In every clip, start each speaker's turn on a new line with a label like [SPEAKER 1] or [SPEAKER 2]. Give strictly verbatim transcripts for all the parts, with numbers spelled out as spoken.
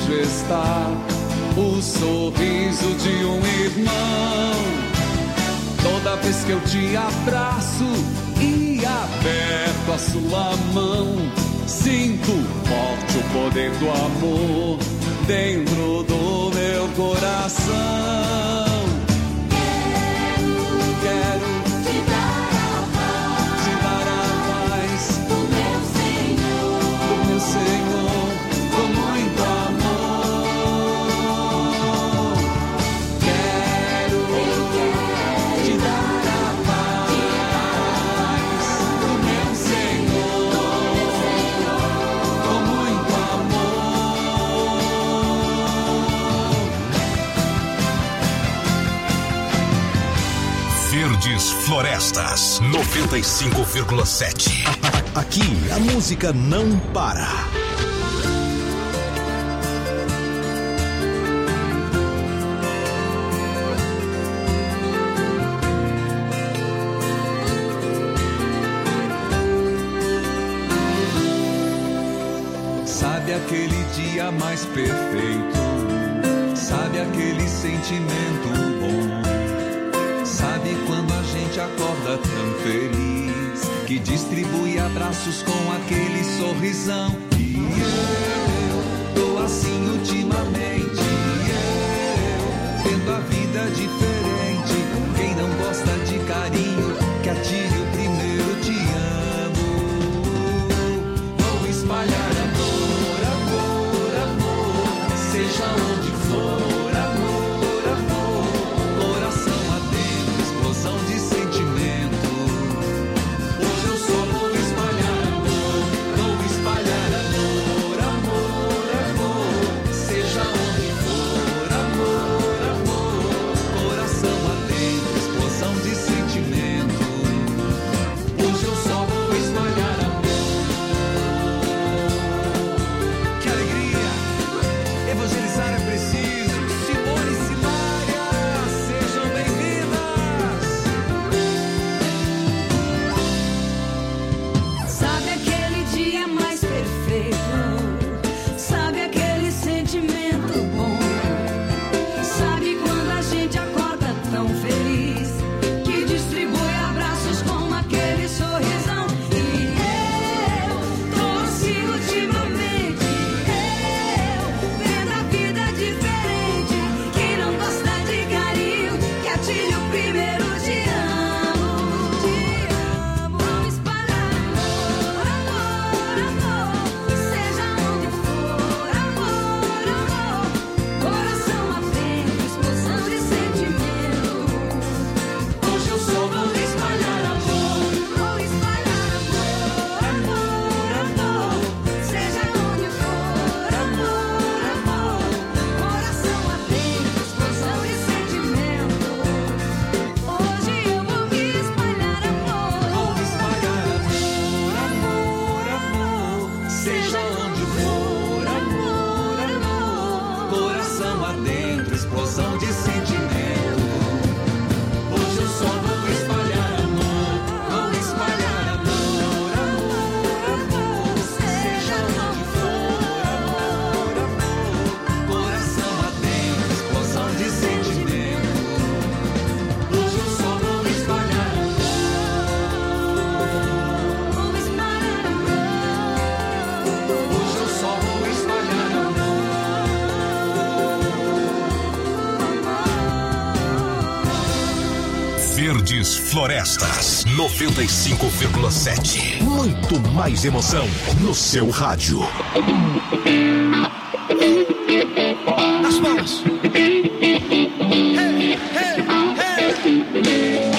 [SPEAKER 1] longe está o sorriso de um irmão. Toda vez que eu te abraço e aperto a sua mão, sinto forte o poder do amor dentro do meu coração. Quero te dar a paz, te dar a paz do meu Senhor, do meu Senhor, com muito amor. Quero, quero te dar a paz do meu Senhor, com muito
[SPEAKER 2] Verdes Florestas, noventa e cinco vírgula sete. Aqui a música não para.
[SPEAKER 1] Sabe aquele dia mais perfeito? Sabe aquele sentimento bom? Sabe quando a gente acorda tão feliz que distribui abraços com aquele sorrisão? E eu tô assim ultimamente, eu tendo a vida diferente. Quem não gosta de carinho, que atire o primeiro te amo. Vou espalhar amor, amor, amor, seja onde for.
[SPEAKER 2] Verdes Florestas, noventa e cinco vírgula sete. Muito mais emoção no seu rádio.
[SPEAKER 3] As mãos. Hey, hey, hey.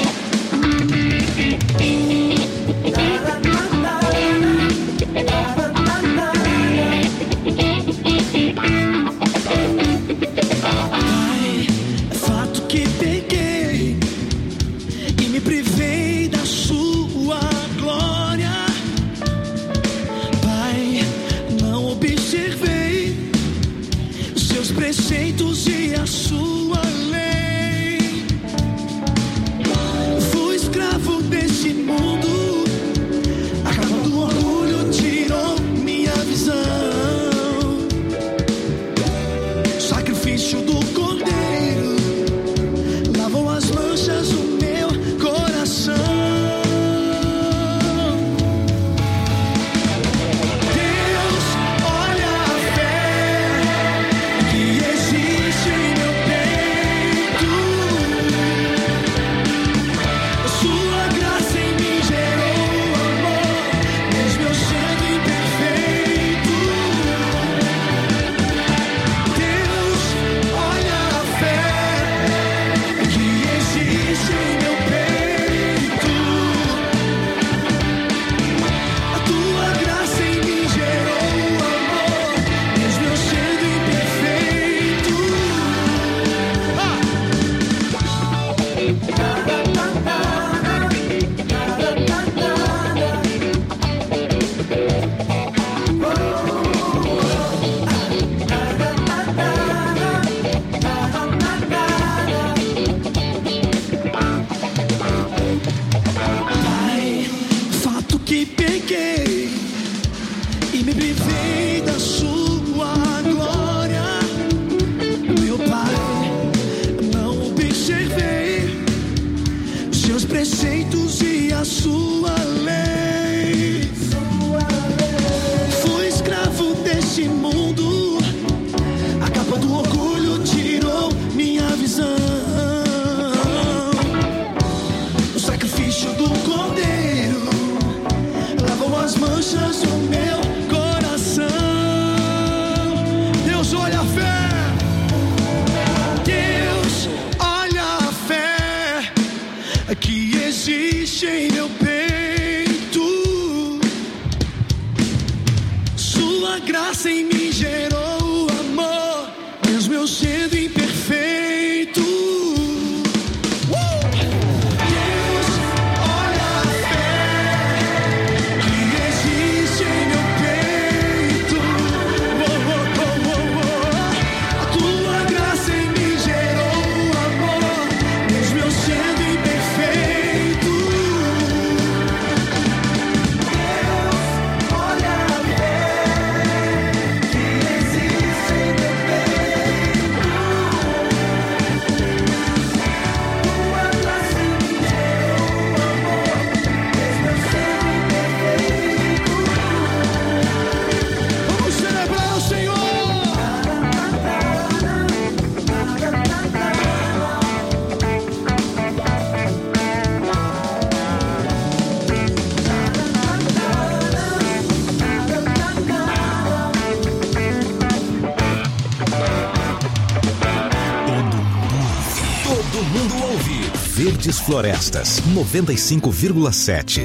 [SPEAKER 4] Preceitos e a sua lei. Fui escravo desse mundo, acabando o orgulho, tirou minha visão. que existe em meu peito. Sua graça em mim gerou amor, mesmo eu sendo imperfeito.
[SPEAKER 2] Verdes Florestas, noventa e cinco vírgula sete.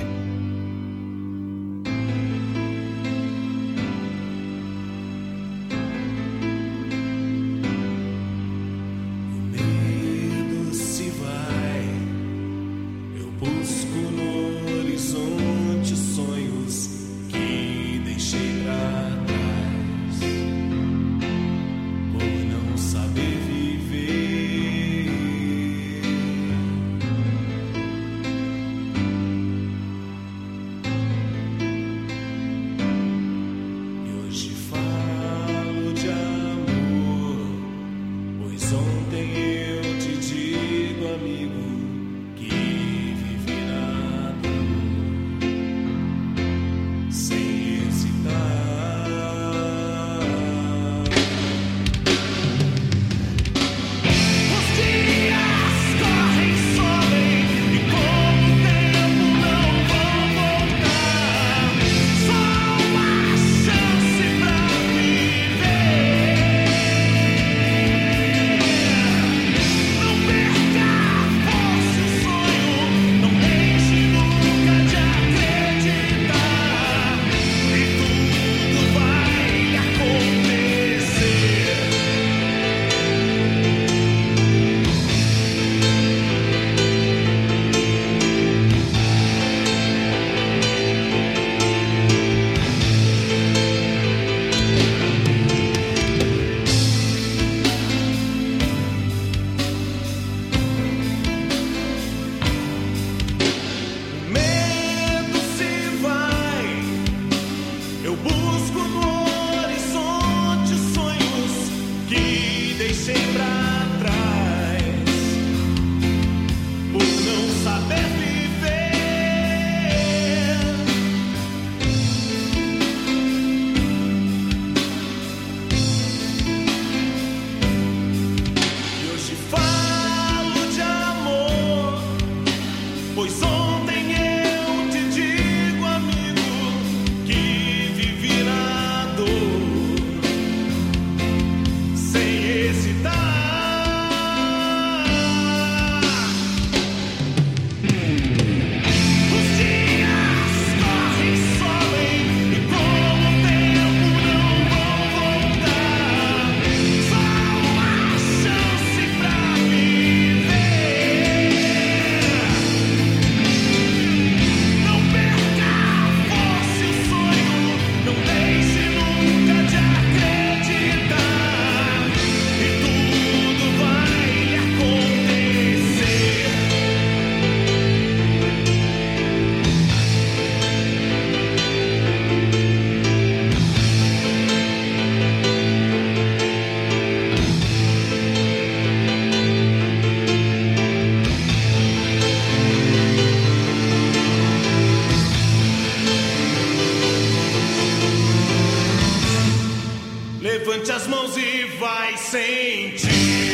[SPEAKER 4] Levante as mãos e vai sentir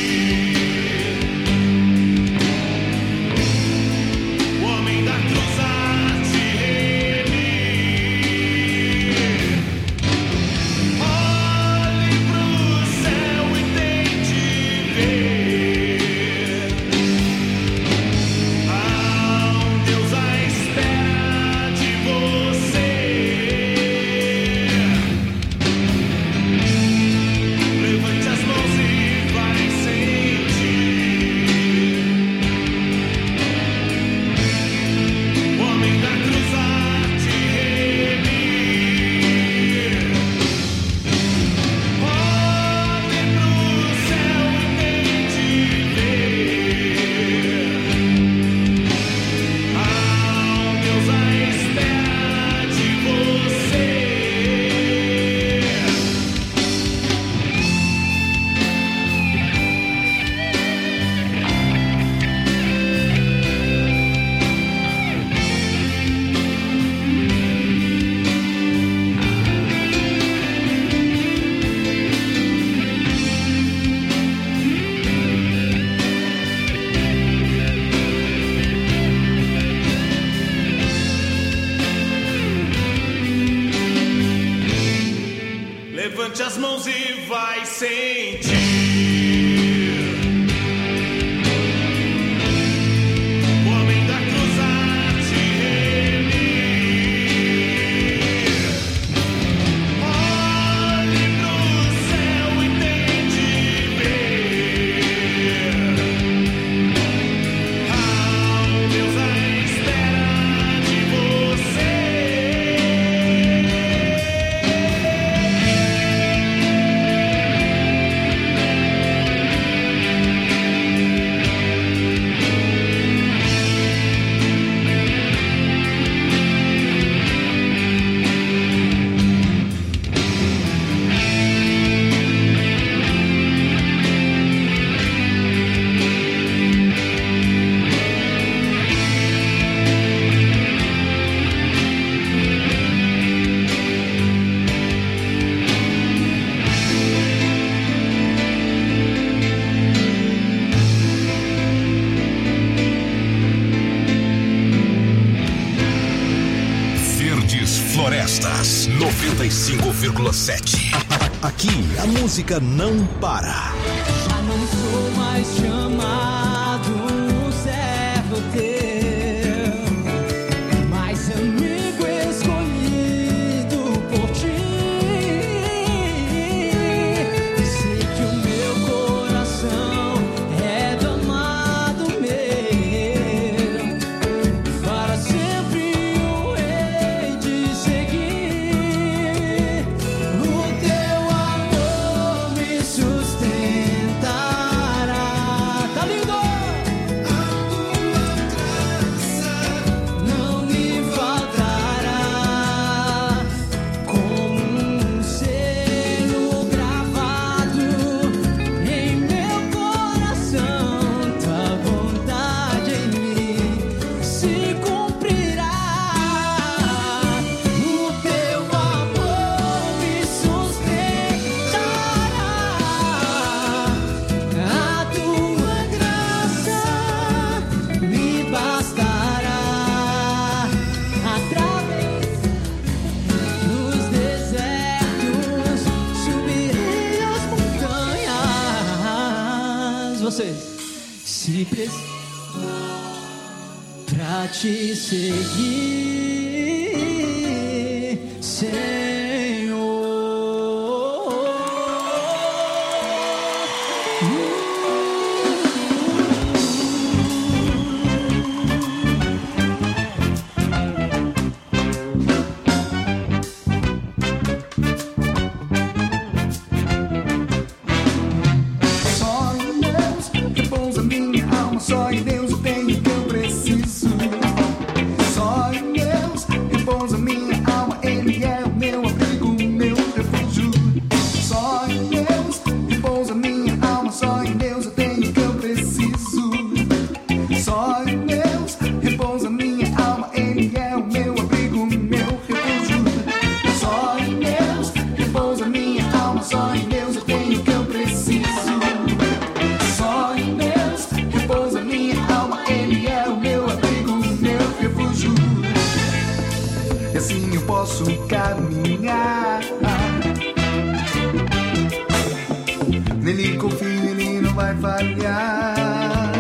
[SPEAKER 4] o homem da cruz a te remir. Olhe pro céu e tente ver a
[SPEAKER 2] Florestas, noventa e cinco vírgula sete. Aqui a música não para.
[SPEAKER 5] Já não sou mais chamado servo teu, mas amigo escolhido por ti. Sei que o meu coração é do amado meu, para sempre eu hei de seguir. O teu amor me sustentará. Tá lindo? A tua graça não me faltará, como um selo gravado em meu coração. Tua vontade em mim se cumprirá. O teu amor me sustentará, a tua graça me bastará. Através dos desertos subirei as montanhas. Vocês, se precisar pra te seguir, Senhor.
[SPEAKER 4] Só em Deus repousa minha alma, só em Deus eu tenho o que eu preciso. Só em Deus repousa minha alma, Ele é o meu abrigo, o meu refúgio. Só em Deus repousa minha alma, só em Deus eu tenho o que eu preciso. Só em Deus repousa minha alma, Ele é o meu abrigo, o meu refúgio. Só em Deus repousa minha alma, só em Deus eu tenho o que eu preciso. Só em Deus repousa minha alma, Ele é o meu abrigo, o meu refúgio. E assim eu posso caminhar. Nele confio, Ele não vai falhar.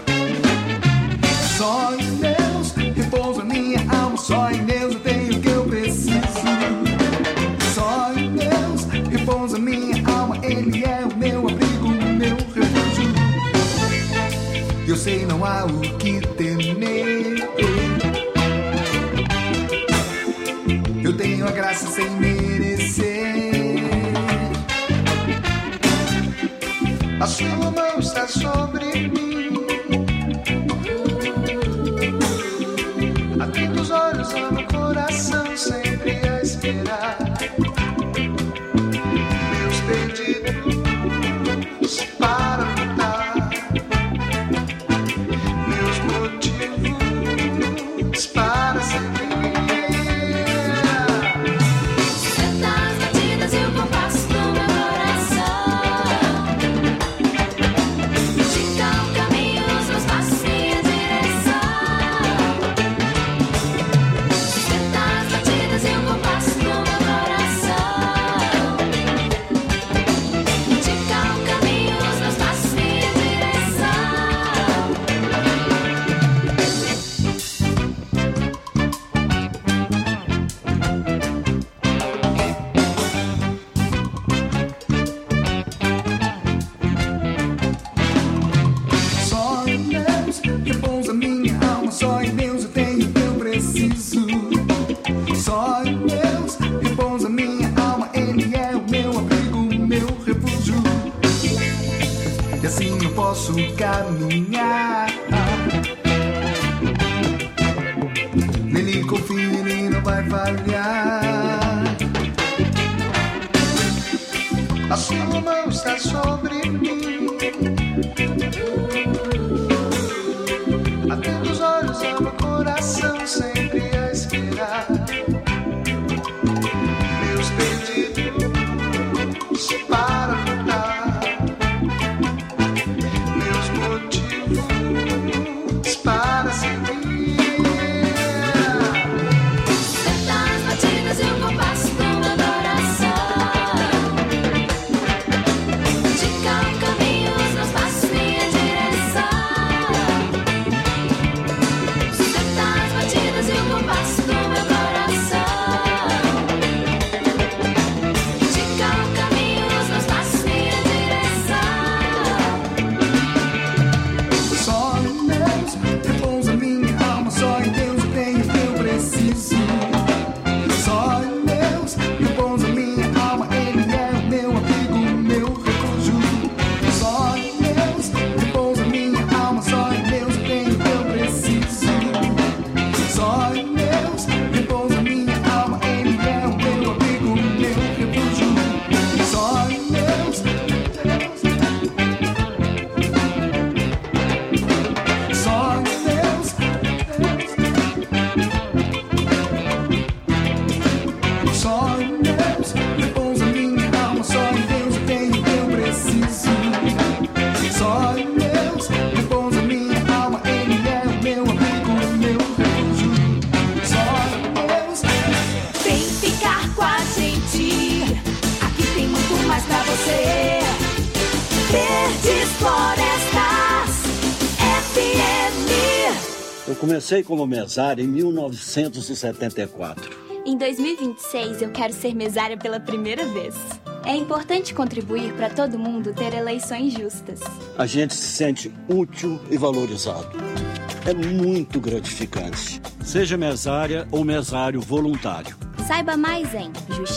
[SPEAKER 4] Só em Deus repousa minha alma, só em Deus eu tenho o que eu preciso. Só em Deus repousa minha alma, Ele é o meu abrigo, o meu refúgio. Eu sei não há o que temer. Eu tenho a graça sem merecer. A sua mão está sobre mim. Atento os olhos, ama o coração, sempre a esperar. Meus pedidos para lutar, meus motivos para seguir.
[SPEAKER 6] As batidas e o compasso do meu coração indicam o caminho, os meus passos e a direção. As batidas e o compasso do meu coração indicam o caminho, os meus passos e a direção.
[SPEAKER 4] Só em Deus repousa minha alma, só em Deus eu tenho o que eu preciso. Só em Deus repousa minha alma, Ele é o meu abrigo, o meu refúgio. E assim eu posso caminhar. Nele confio, Ele não vai falhar. A sua mão está sobre mim. Atento os olhos, ama o coração, sempre a esperar. Meus pedidos para lutar, meus motivos para seguir.
[SPEAKER 6] As batidas e o
[SPEAKER 7] comecei como mesário em mil novecentos e setenta e quatro.
[SPEAKER 6] Em dois mil e vinte e seis, eu quero ser mesária pela primeira vez. É importante contribuir para todo mundo ter eleições justas.
[SPEAKER 7] A gente se sente útil e valorizado. É muito gratificante. Seja mesária ou mesário voluntário.
[SPEAKER 6] Saiba mais em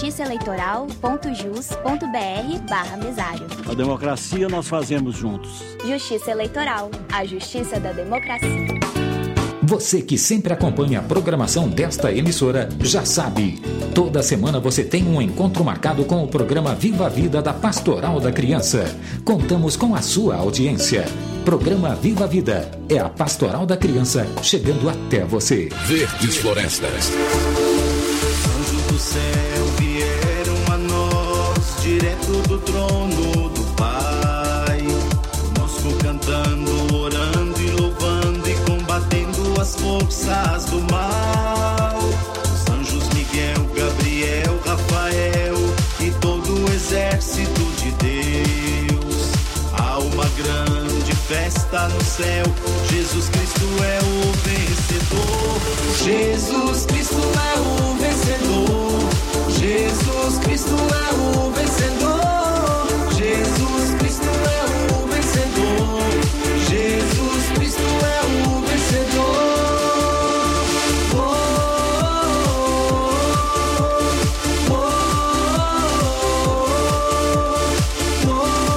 [SPEAKER 6] justiçaeleitoral.jus.br barra mesário.
[SPEAKER 7] A democracia nós fazemos juntos.
[SPEAKER 6] Justiça Eleitoral, a justiça da democracia.
[SPEAKER 8] Você que sempre acompanha a programação desta emissora já sabe. Toda semana você tem um encontro marcado com o programa Viva a Vida da Pastoral da Criança. Contamos com a sua audiência. Programa Viva a Vida é a Pastoral da Criança chegando até você.
[SPEAKER 2] Verdes Florestas.
[SPEAKER 5] Anjos do céu vieram a nós, direto do trono do Pai. Conosco cantando, orando e louvando e combatendo as forças do mal. Os anjos Miguel, Gabriel, Rafael e todo o exército de Deus. Há uma grande festa no céu, Jesus Cristo é o vencedor. Jesus Cristo é o vencedor. Jesus Cristo é o vencedor. Jesus Cristo é o vencedor. Jesus Cristo é o vencedor. Oh, oh, oh, oh,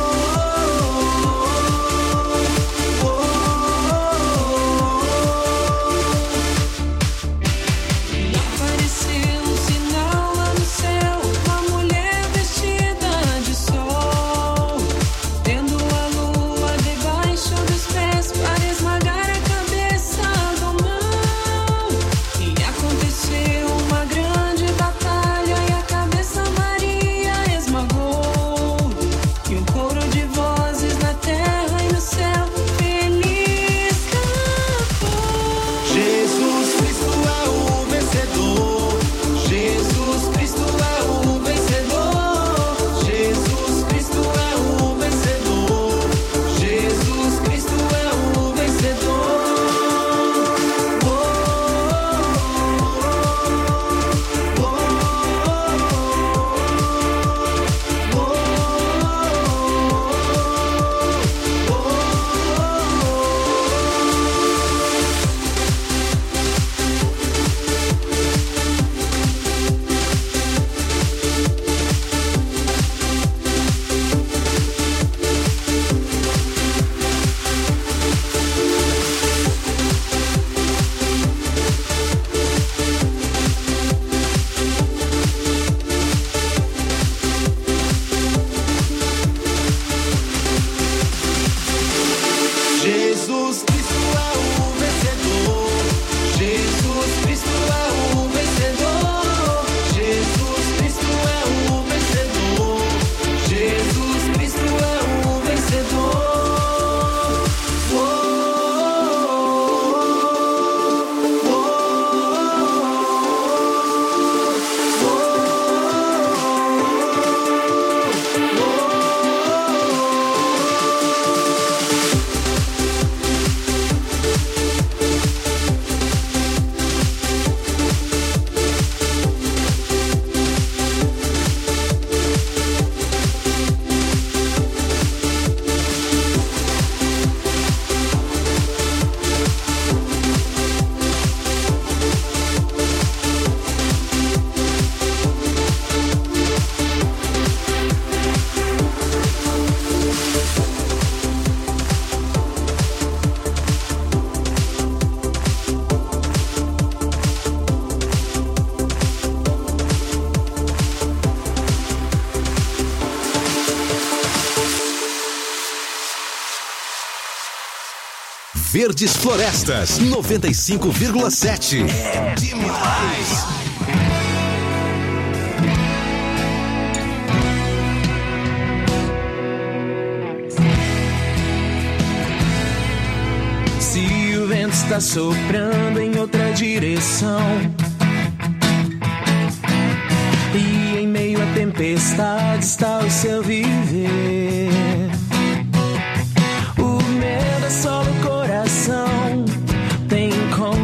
[SPEAKER 5] oh,
[SPEAKER 9] Apareceu um sinal lá no céu, uma mulher vestida de sol, tendo a lua debaixo dos pés para esmagar a cabeça do mal. E aconteceu uma grande batalha e a cabeça Maria esmagou. E um coro de vozes na terra e no céu feliz cantou.
[SPEAKER 5] Jesus Cristo é o vencedor. Jesus Cristo é o vencedor. Jesus Cristo é o vencedor. Jesus Cristo é o vencedor. Oh, oh, oh, Jesus Cristo é o vencedor. Jesus Cristo é o vencedor. Jesus Cristo é o vencedor. Jesus Cristo é o vencedor. Oh, oh,
[SPEAKER 2] Verdes Florestas, noventa e cinco vírgula sete. É demais!
[SPEAKER 5] se o vento está soprando em outra direção e em meio à tempestade está o seu viver. O medo assola o coração, tem como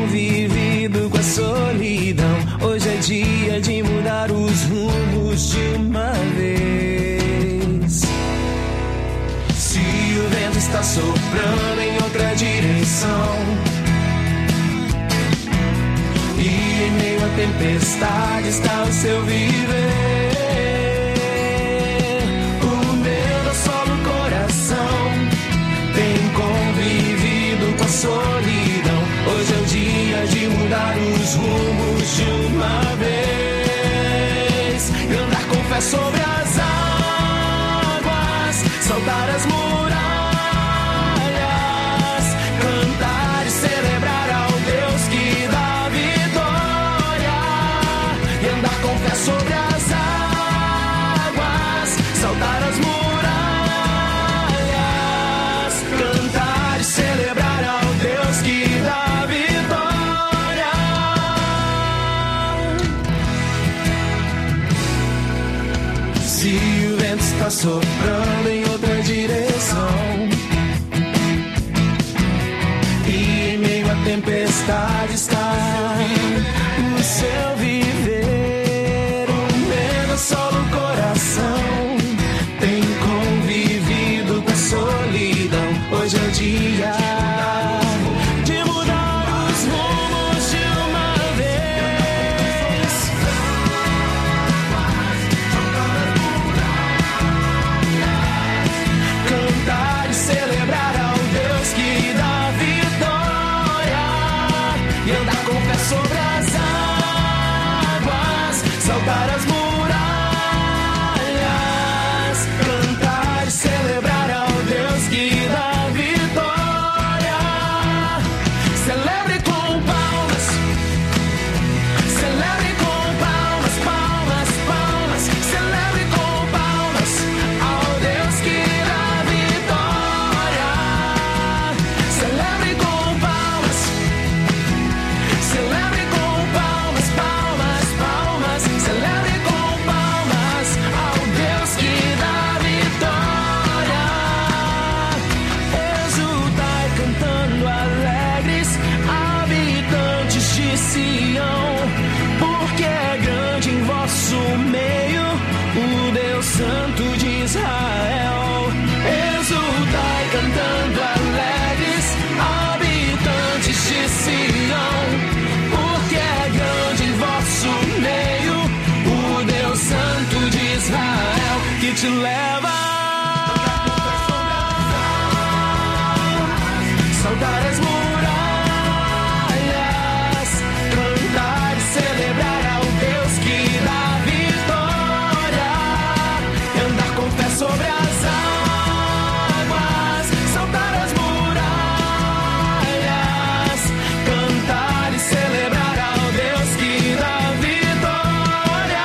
[SPEAKER 5] está soprando em outra direção. E em meio à tempestade está o seu viver. O medo assola o coração, tem convivido com a solidão. Hoje é o dia de mudar os rumos de uma vez e andar com fé sobre as águas, saltar as muralhas, cantar e celebrar ao Deus que dá vitória e andar com fé sobre as águas, saltar as muralhas, cantar e celebrar ao Deus que dá vitória. Se o vento está soprando em outra direção e em meio à tempestade está o seu viver, o medo assola o coração, tem convivido com a solidão. Hoje é o dia de mudar os rumos de uma vez, cantar e celebrar ao Deus que dá vitória e andar com fé sobre as águas, saltar as muralhas, cantar e celebrar ao Deus que dá vitória. Celebre com palmas, celebre com palmas, palmas, palmas, celebre com palmas ao Deus que dá vitória. Celebre com palmas, celebre com palmas, palmas, palmas, celebre com palmas ao Deus que dá vitória. Exultai cantando alegres, habitantes de Sião, porque é grande em vosso meio o Deus Santo de Israel. Exultai cantando alegres, habitantes de Sião, porque é grande em vosso meio o Deus Santo de Israel, que te leva saltar as muralhas, cantar e celebrar ao Deus que dá vitória e andar com fé sobre as águas, saltar as muralhas, cantar e celebrar ao Deus que dá vitória.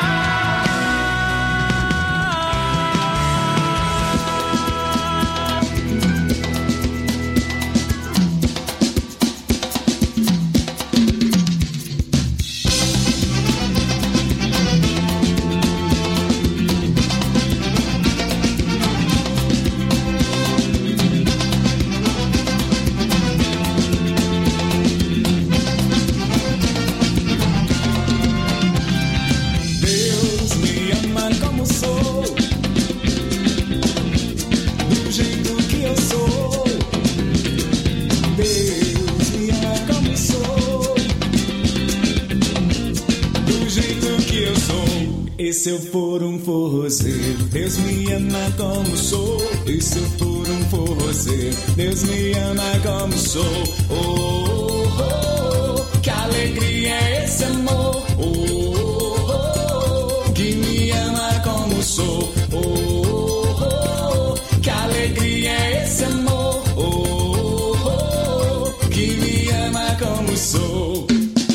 [SPEAKER 4] Deus me ama como sou, do jeito que eu sou. Deus me ama como sou, do jeito que eu sou. E se eu for um forrozeiro, Deus me ama como sou. E se eu for um forrozeiro, Deus me ama como sou. Oh, oh, oh, que alegria é esse amor. Oh, oh, oh, que me ama como sou. Oh, oh, oh, que alegria é esse amor. Oh, oh, oh, que me ama como sou.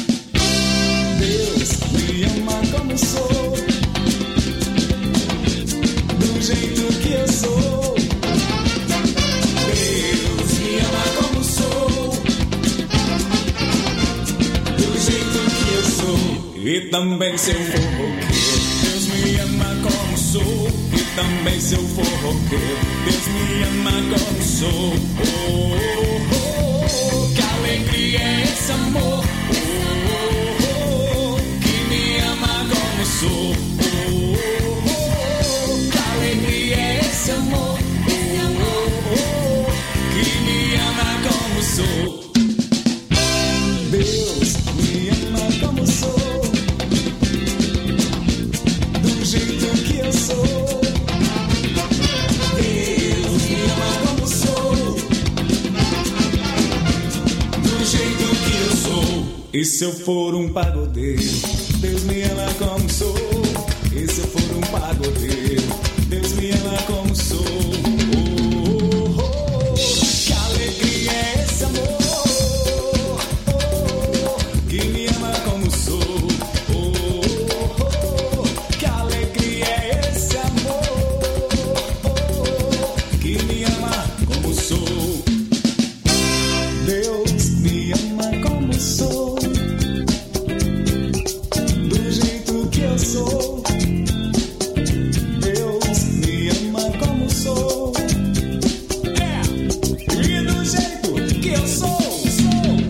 [SPEAKER 4] Deus me ama como sou, do jeito que eu sou. Deus me ama como sou, do jeito que eu sou. E também se eu for roqueiro, Deus me ama como sou. E também se eu for roqueiro, Deus me ama como sou. Oh, oh, oh, que alegria é esse amor. Oh, oh, oh, que me ama como sou. Oh, oh, oh, que alegria é esse amor. Oh, oh, oh,
[SPEAKER 10] E se eu for um pagodeiro, Deus me ama como sou. E se eu for um pagodeiro, Deus me ama como sou. Oh, oh, oh, que alegria é esse amor, oh, que me ama como sou. Oh, oh, oh, que alegria é esse amor, oh, que me ama como sou. Deus me ama como sou, do jeito que eu sou. Deus me ama como sou, é, e do jeito que eu sou, sou.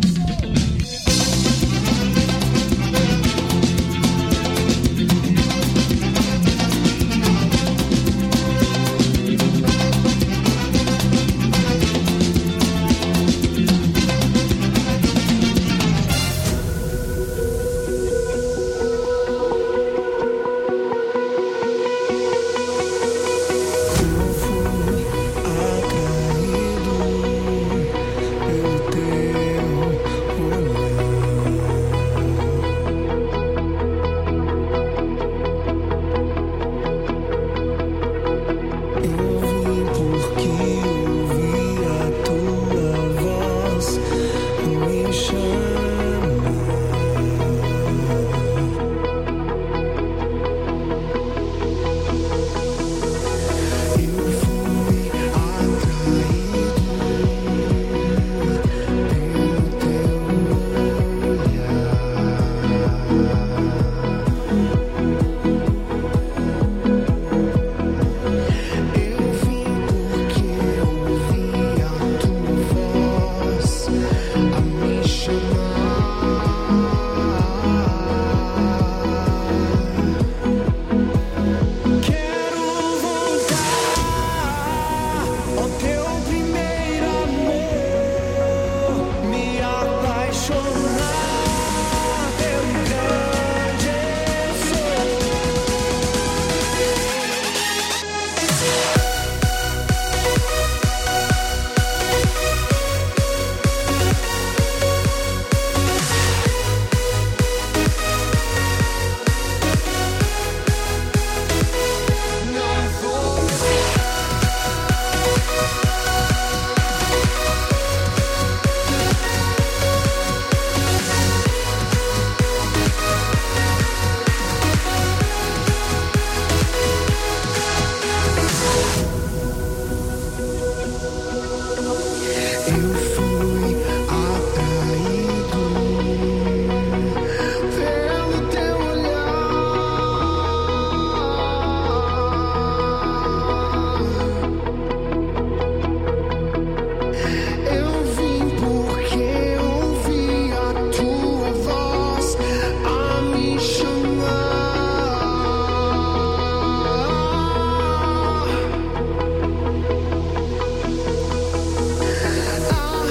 [SPEAKER 4] Ah,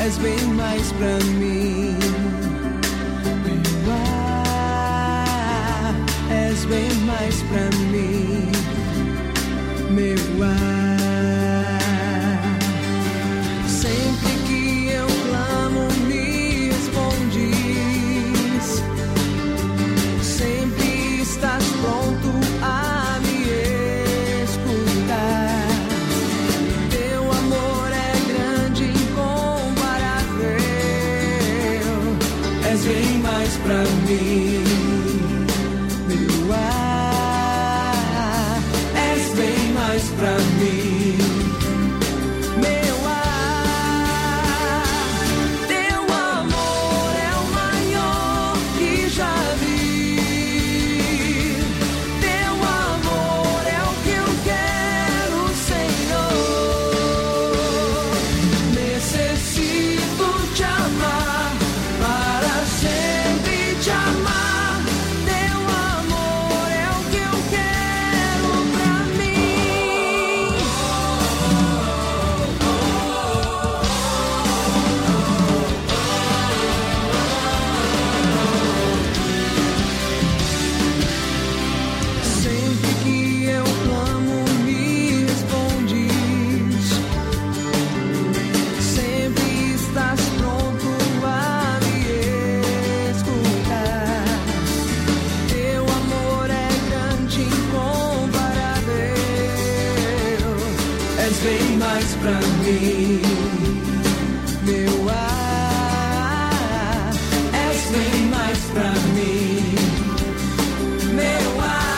[SPEAKER 5] és bem mais pra mim. Meu ar, és bem mais pra mim. Meu ar, sempre que eu clamo me respondes, sempre estás pronto a me escutar. Teu amor é grande, incomparável, és bem mais pra mim. Meu ar, és bem mais pra mim. Meu ar, teu amor é o maior que já vi. Teu amor é o que eu quero, Senhor. Necessito te amar, para sempre te amar. Teu amor é o que eu quero pra mim. Sempre que eu clamo me respondes, sempre estás pronto a me escutar. Teu amor é grande, incomparável, és bem mais pra mim. Meu ar, és bem mais pra mim. Meu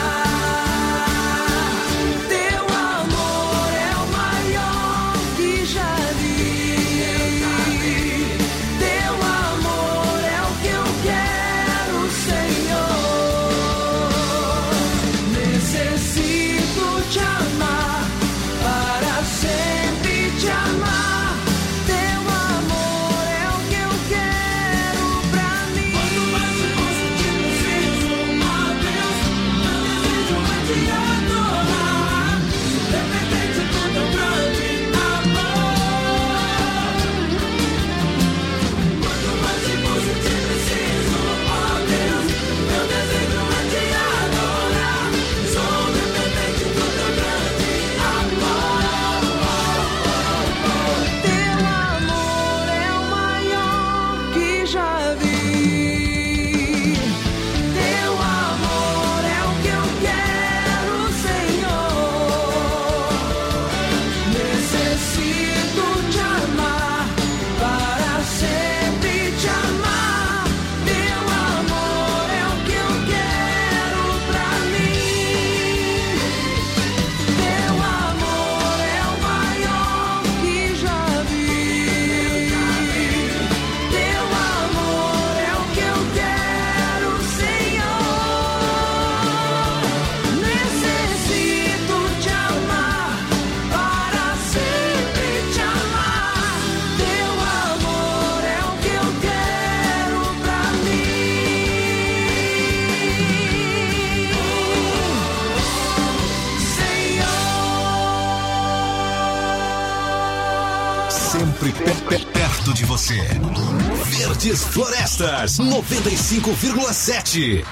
[SPEAKER 5] ar, teu amor é o maior que já vi. Teu amor é o que eu quero, Senhor. Necessito te amar, para sempre te amar. Teu amor é o que eu quero pra mim. Quanto mais eu posso te preciso, ó Deus, meu desejo é te adorar. Dependente do teu grande amor. Quanto mais eu posso te preciso, ó Deus, meu desejo é te adorar. Sou dependente do teu grande amor. Teu amor é o maior que já vi. Teu amor é o que eu quero, Senhor. Necessito te amar, para sempre te amar. Teu amor é o que eu quero pra mim. Teu amor é o maior que já vi. Teu amor é o que eu quero, Senhor. Necessito te amar, para sempre te amar. Teu amor é o que eu quero pra mim, Senhor.
[SPEAKER 2] Sempre pe- pe- perto de você. Verdes Florestas, noventa e cinco vírgula sete.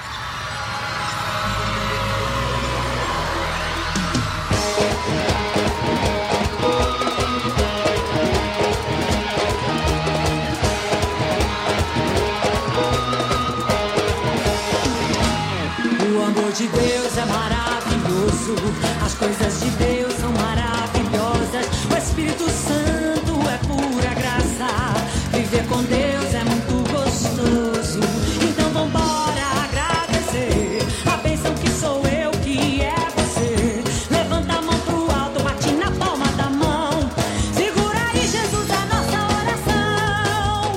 [SPEAKER 5] O amor de Deus é maravilhoso, as coisas de Deus são maravilhosas. O Espírito Santo é pura graça, viver com Deus é muito gostoso. Então vambora agradecer a bênção que sou eu, que é você. Levanta a mão pro alto, bate na palma da mão, segura aí, Jesus, a nossa oração.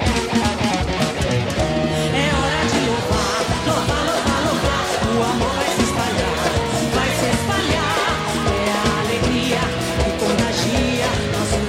[SPEAKER 5] É hora de louvar, louvar, louvar, louvar. O amor vai se espalhar, vai se espalhar. É a alegria que contagia nosso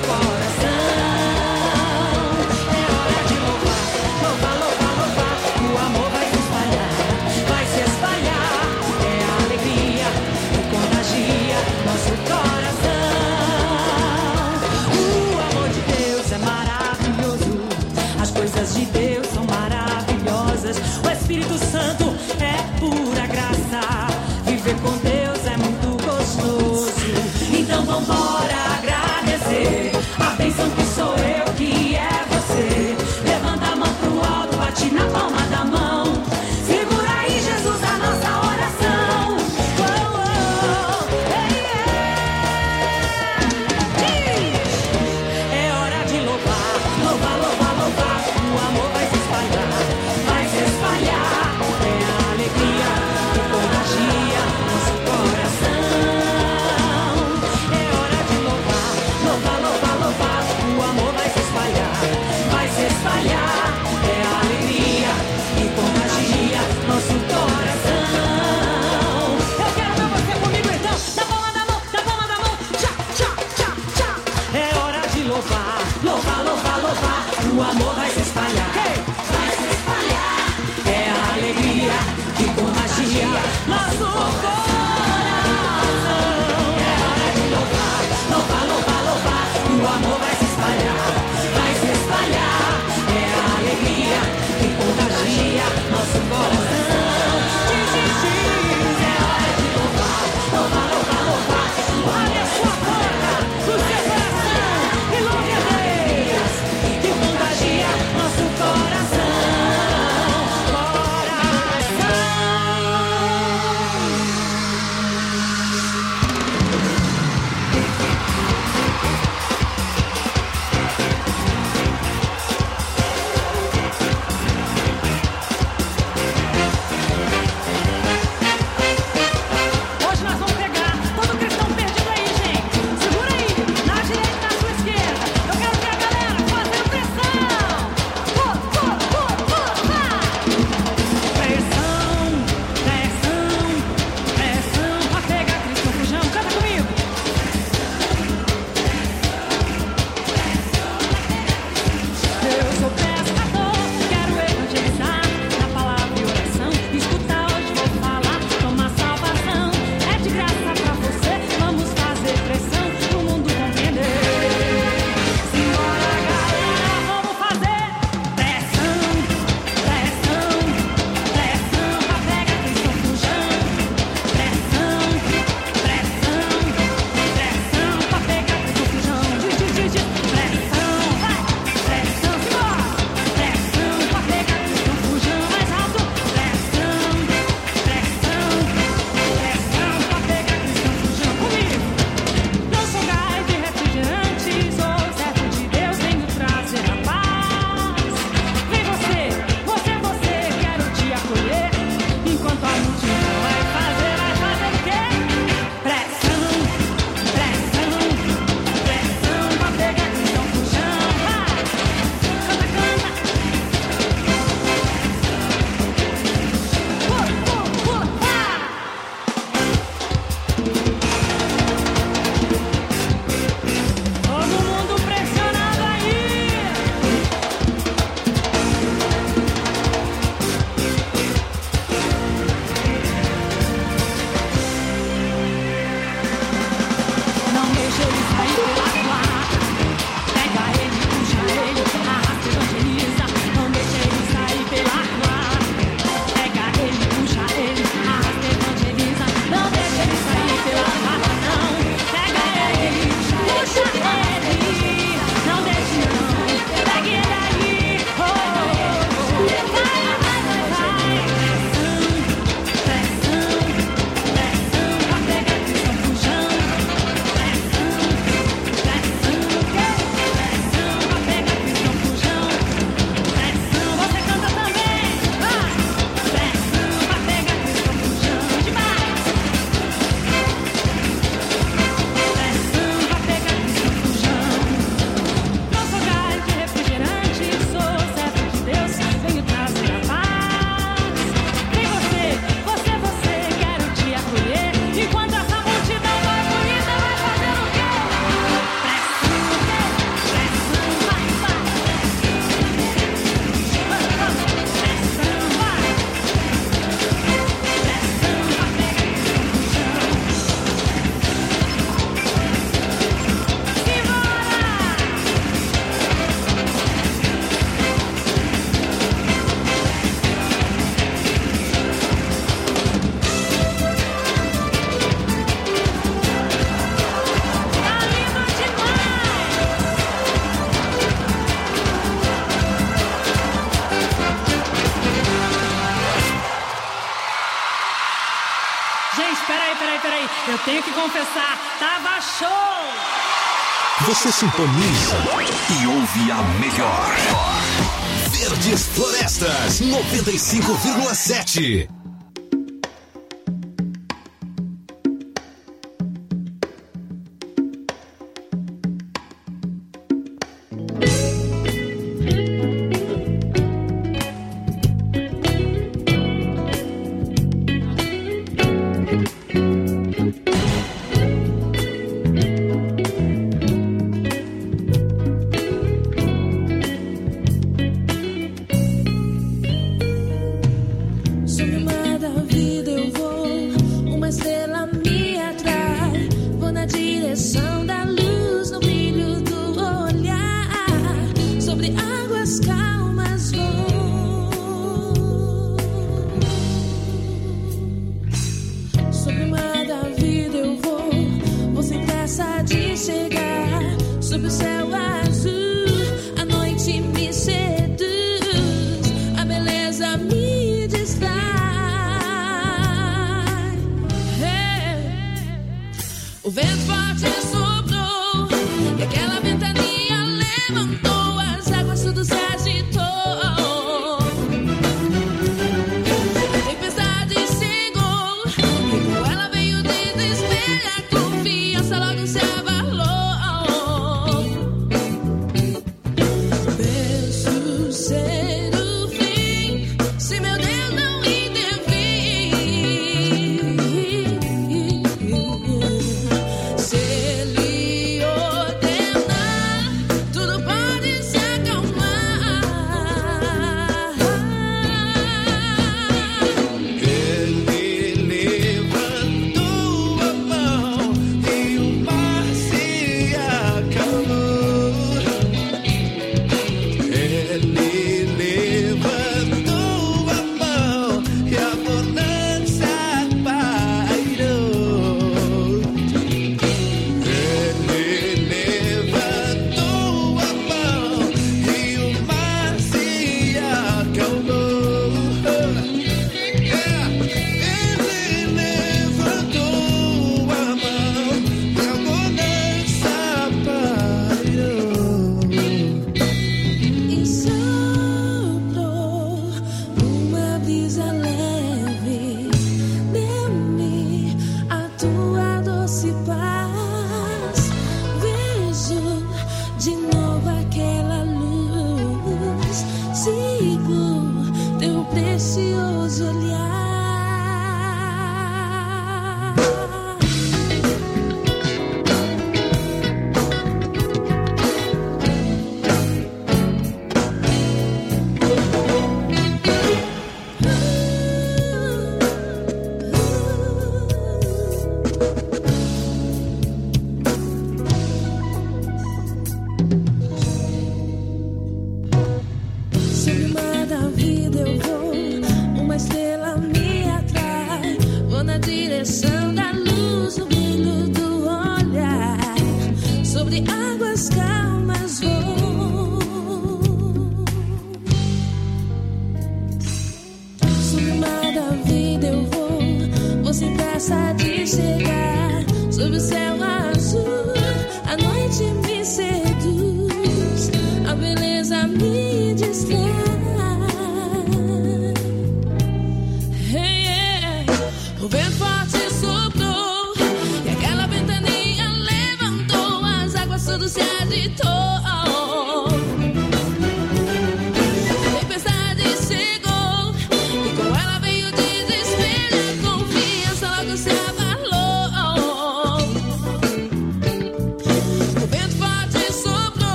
[SPEAKER 11] Gente, peraí, peraí, peraí. Eu tenho que confessar, tava show!
[SPEAKER 2] Você sintoniza e ouve a melhor. Verdes Florestas, noventa e cinco vírgula sete.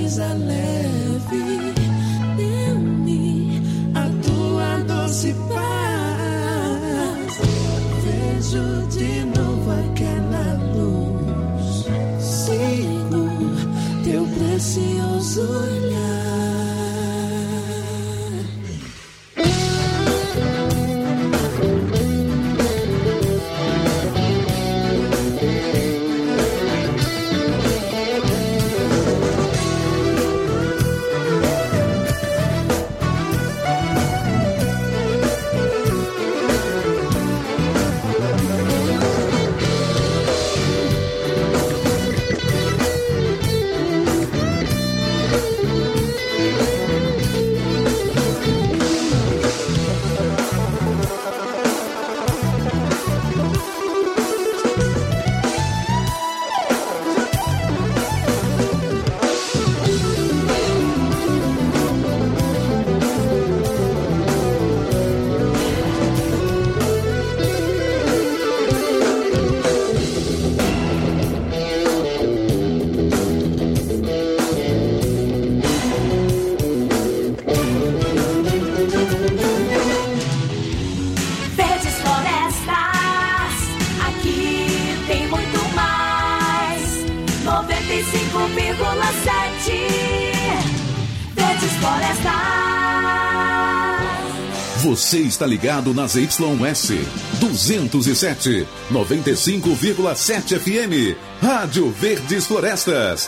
[SPEAKER 9] brisa leve, deu-me a tua doce paz. Vejo de novo aquela luz, sigo teu precioso olhar.
[SPEAKER 2] Você está ligado nas Y S duzentos e sete, noventa e cinco vírgula sete F M, Rádio Verdes Florestas.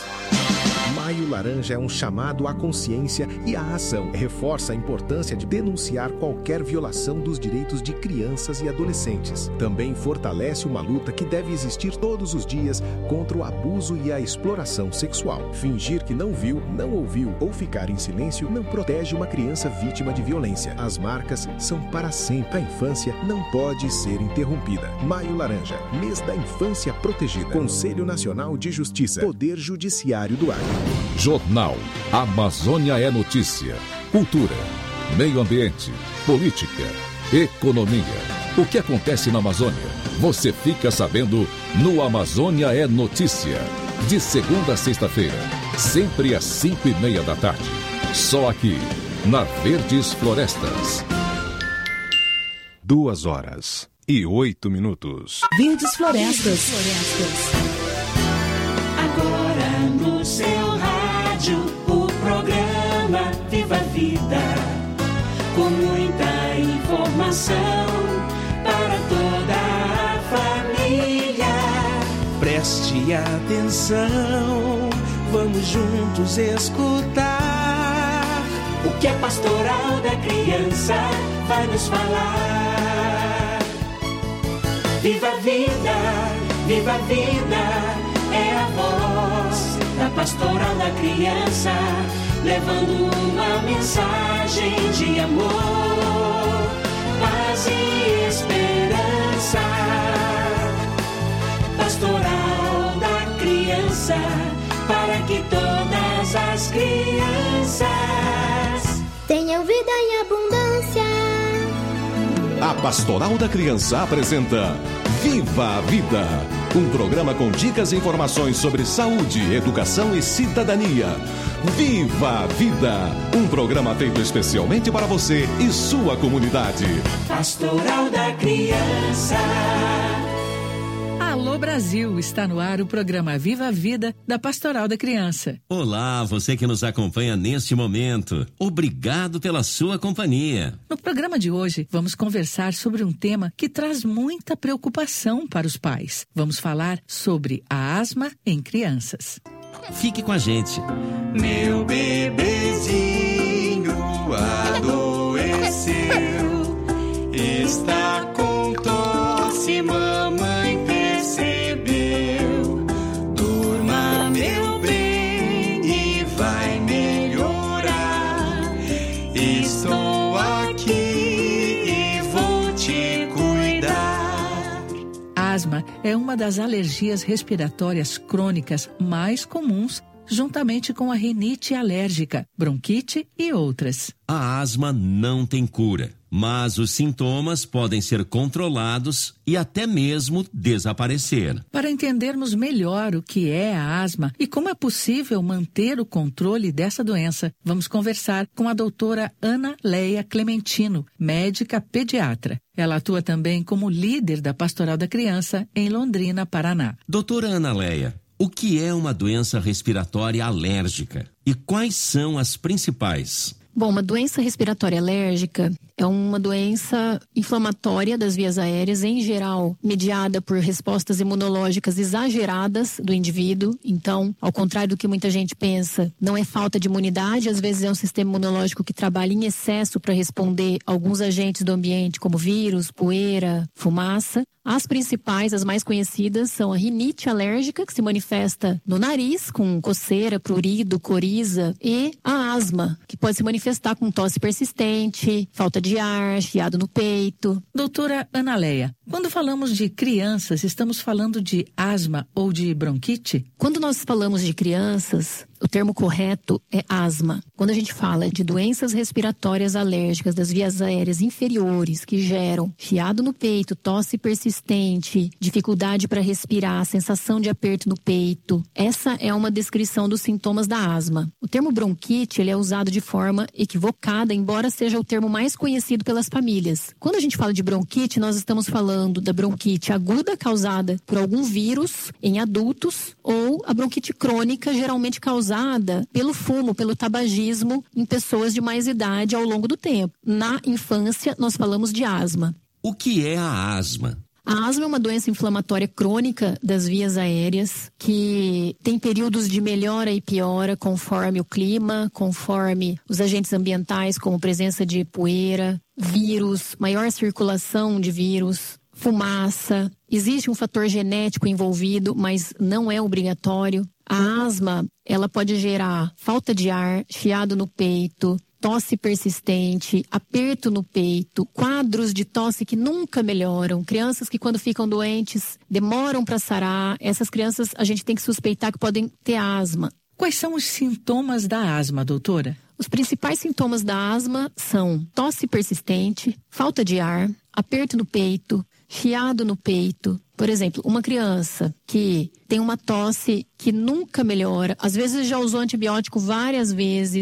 [SPEAKER 12] Maio Laranja é um chamado à consciência e à ação. Reforça a importância de denunciar qualquer violação dos direitos de crianças e adolescentes. Também fortalece uma luta que deve existir todos os dias contra o abuso e a exploração sexual. Fingir que não viu, não ouviu ou ficar em silêncio não protege uma criança vítima de violência. As marcas são para sempre. A infância não pode ser interrompida. Maio Laranja, mês da infância protegida. Conselho Nacional de Justiça. Poder Judiciário do Acre.
[SPEAKER 2] Jornal Amazônia é Notícia. Cultura, meio ambiente, política, economia. O que acontece na Amazônia? Você fica sabendo no Amazônia é Notícia. De segunda a sexta-feira, sempre às cinco e meia da tarde. Só aqui, na Verdes Florestas.
[SPEAKER 12] Duas horas e oito minutos.
[SPEAKER 9] Verdes Florestas. Agora no seu rádio, o programa Viva a Vida, com muita informação para toda a família. Preste atenção, vamos juntos escutar o que a Pastoral da Criança vai nos falar. Viva a vida, viva a vida, é a voz da Pastoral da Criança, levando uma mensagem de amor, paz e esperança. Pastoral da Criança, para que todas as crianças
[SPEAKER 13] tenham vida em abundância.
[SPEAKER 2] A Pastoral da Criança apresenta Viva a Vida, um programa com dicas e informações sobre saúde, educação e cidadania. Viva a Vida, um programa feito especialmente para você e sua comunidade.
[SPEAKER 9] Pastoral da Criança.
[SPEAKER 14] Alô Brasil, está no ar o programa Viva a Vida da Pastoral da Criança.
[SPEAKER 15] Olá, você que nos acompanha neste momento. Obrigado pela sua companhia.
[SPEAKER 14] No programa de hoje, vamos conversar sobre um tema que traz muita preocupação para os pais. Vamos falar sobre a asma em crianças.
[SPEAKER 15] Fique com a gente.
[SPEAKER 5] Meu bebezinho adoeceu, está com tosse, mamãe percebeu. Durma, meu bem, e vai melhorar. Estou aqui e vou te cuidar.
[SPEAKER 14] A asma é uma das alergias respiratórias crônicas mais comuns juntamente com a rinite alérgica, bronquite e outras.
[SPEAKER 15] A asma não tem cura, mas os sintomas podem ser controlados e até mesmo desaparecer.
[SPEAKER 14] Para entendermos melhor o que é a asma e como é possível manter o controle dessa doença, vamos conversar com a doutora Ana Leia Clementino, médica pediatra. Ela atua também como líder da Pastoral da Criança em Londrina, Paraná.
[SPEAKER 15] Doutora Ana Leia, o que é uma doença respiratória alérgica e quais são as principais?
[SPEAKER 16] Bom, uma doença respiratória alérgica é uma doença inflamatória das vias aéreas, em geral, mediada por respostas imunológicas exageradas do indivíduo. Então, ao contrário do que muita gente pensa, não é falta de imunidade, às vezes é um sistema imunológico que trabalha em excesso para responder a alguns agentes do ambiente, como vírus, poeira, fumaça. As principais, as mais conhecidas, são a rinite alérgica, que se manifesta no nariz, com coceira, prurido, coriza, e a asma, que pode se manifestar com tosse persistente, falta de ar, chiado no peito.
[SPEAKER 14] Doutora Ana Leia, quando falamos de crianças, estamos falando de asma ou de bronquite?
[SPEAKER 16] Quando nós falamos de crianças, o termo correto é asma. Quando a gente fala de doenças respiratórias alérgicas das vias aéreas inferiores que geram chiado no peito, tosse persistente, dificuldade para respirar, sensação de aperto no peito, essa é uma descrição dos sintomas da asma. O termo bronquite, ele é usado de forma equivocada, embora seja o termo mais conhecido pelas famílias. Quando a gente fala de bronquite, nós estamos falando da bronquite aguda causada por algum vírus em adultos ou a bronquite crônica, geralmente causada pelo fumo, pelo tabagismo em pessoas de mais idade ao longo do tempo. Na infância, nós falamos de asma.
[SPEAKER 15] O que é a asma?
[SPEAKER 16] A asma é uma doença inflamatória crônica das vias aéreas que tem períodos de melhora e piora conforme o clima, conforme os agentes ambientais, como presença de poeira, vírus, maior circulação de vírus, fumaça. Existe um fator genético envolvido, mas não é obrigatório. A asma, ela pode gerar falta de ar, chiado no peito, tosse persistente, aperto no peito, quadros de tosse que nunca melhoram, crianças que quando ficam doentes demoram para sarar. Essas crianças a gente tem que suspeitar que podem ter asma.
[SPEAKER 14] Quais são os sintomas da asma, doutora?
[SPEAKER 16] Os principais sintomas da asma são tosse persistente, falta de ar, aperto no peito, chiado no peito. Por exemplo, uma criança que tem uma tosse que nunca melhora, às vezes já usou antibiótico várias vezes,